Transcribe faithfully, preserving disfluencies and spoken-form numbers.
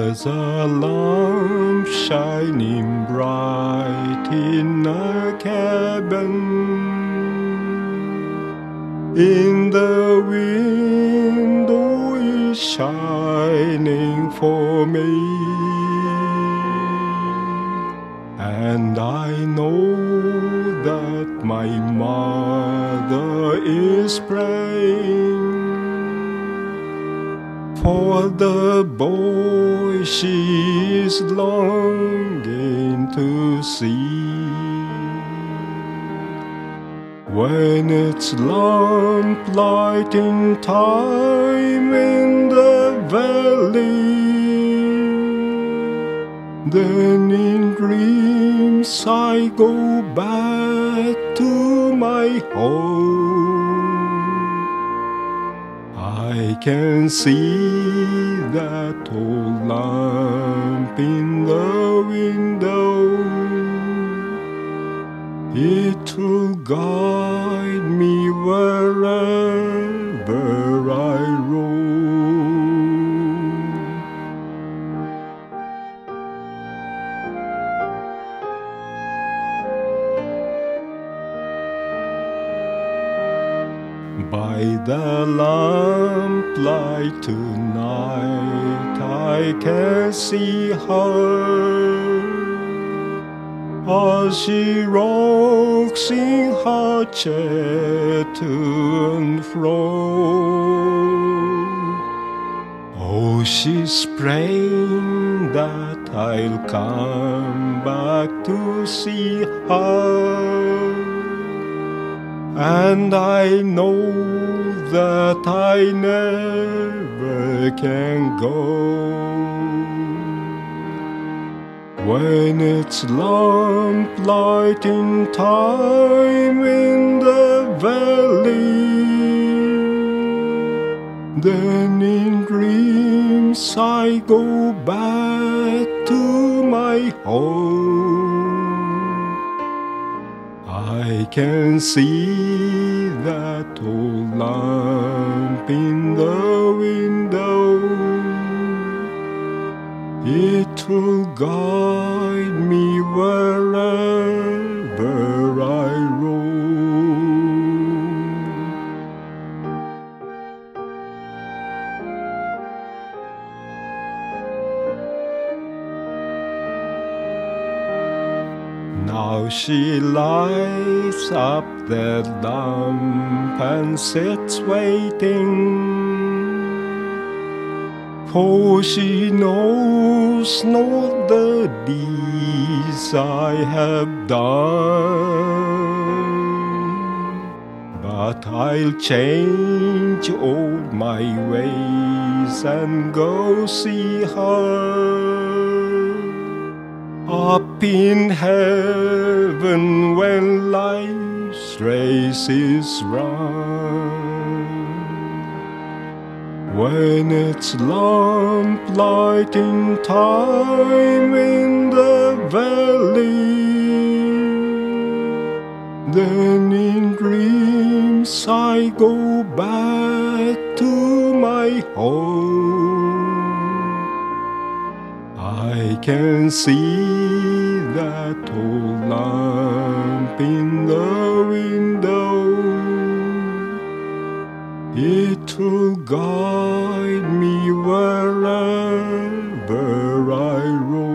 There's a lamp shining bright in a cabin. In the window is shining for me, and I know that my mother is praying for the boy she is longing to see. When it's lamplighting time in the valley, then in dreams I go back to my home. I can see that old lamp in the window. It will guide me wherever I roam. By the lamplight tonight I can see her as she rocks in her chair to and fro. Oh, she's praying that I'll come back to see her, and I know that I never can go. When it's lamplighting time in the valley, then in dreams I go back to my home. I can see that old lamp in the window. It will guide me wherever I roam. Now she lights up that lamp and sits waiting, for she knows not the deeds I have done. But I'll change all my ways and go see her up in heaven when life's race is run. When it's lamplighting time in the valley, then in dreams I go back to my home. I can see that old lamp in the window. It will guide me wherever I roam.